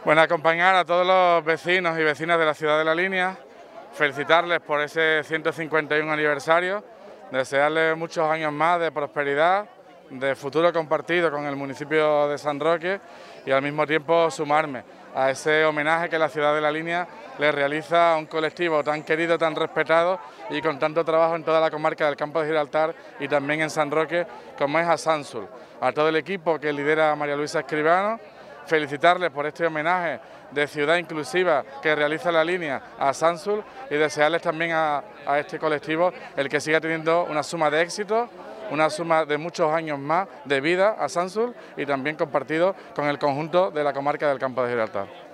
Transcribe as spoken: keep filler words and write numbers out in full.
Bueno, acompañar a todos los vecinos y vecinas de la ciudad de La Línea, felicitarles por ese ciento cincuenta y uno aniversario, desearles muchos años más de prosperidad, de futuro compartido con el municipio de San Roque y al mismo tiempo sumarme a ese homenaje que la ciudad de La Línea le realiza a un colectivo tan querido, tan respetado y con tanto trabajo en toda la comarca del Campo de Gibraltar y también en San Roque, como es Asansul. A todo el equipo que lidera María Luisa Escribano, felicitarles por este homenaje de ciudad inclusiva que realiza La Línea a Asansul y desearles también a, a este colectivo el que siga teniendo una suma de éxitos, una suma de muchos años más de vida a Asansul y también compartido con el conjunto de la comarca del Campo de Gibraltar.